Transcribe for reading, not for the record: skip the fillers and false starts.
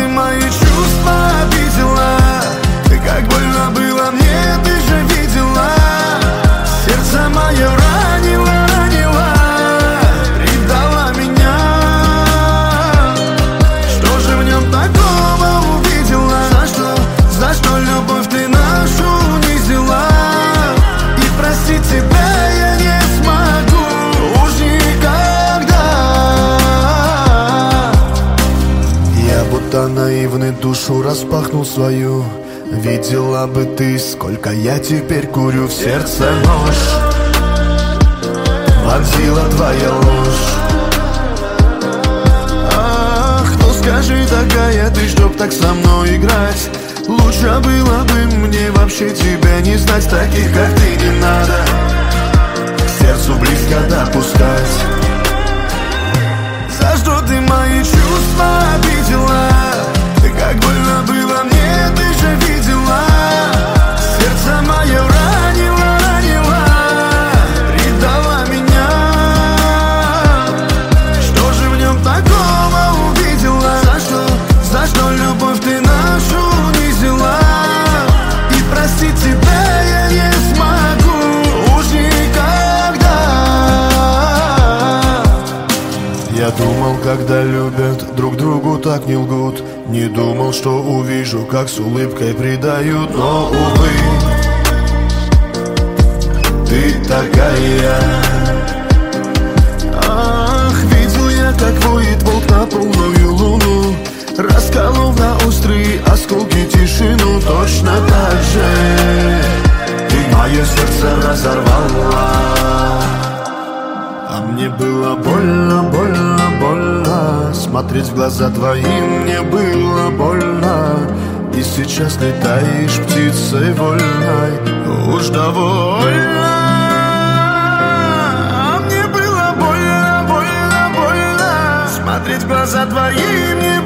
ты мои чувства обидела? Ты как больно было мне, ты же видела. Сердце мое ранило, ранило, предала меня. Что же в нем такого увидела? За что любовь ты нашу унизила? И простить тебя я не смогу уж никогда. Я будто наивный душу распахнул свою. Видела бы ты, сколько я теперь курю. В сердце нож вонзила твоя ложь. Ах, ну скажи, такая ты, чтоб так со мной играть. Лучше было бы мне вообще тебя не знать. Таких, как ты, не надо к сердцу близко допускать. За что ты мои чувства обидела? Ты как больно было мне, ты же видела. Сердце мое ранило, ранило, предала меня. Что же в нем такого увидела? За что любовь ты нашу унизила? И простить тебя я не смогу уж никогда. Я думал, когда любят, друг другу так не лгут. Не думал, что увижу, как с улыбкой предают. Но, увы, ты такая. Ах, видел я, как воет волк на полную луну, расколов на острые осколки тишину. Точно так же ты мое сердце разорвала. А мне было больно, больно, больно. Смотреть в глаза твои мне было больно. И сейчас летаешь птицей вольной. Уж довольно. А мне было больно, больно. Смотреть в глаза твои мне